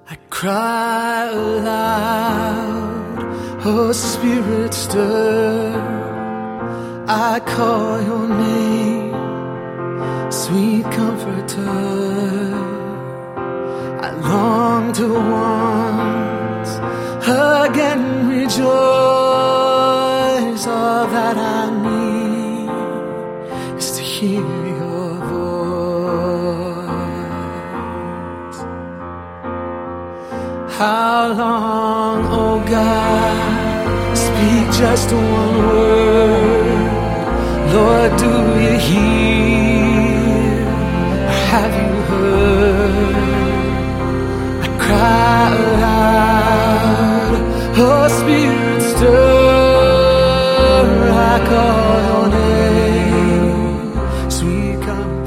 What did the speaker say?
I cry aloud, oh Spirit stir. I call your name, sweet Comforter. I long to once again rejoice. All that I need is to hear your voice. How long, oh God, speak just one word. Lord, do you hear? Or have you heard? I cry aloud, oh Spirit stir. I call your name, sweet Comforter.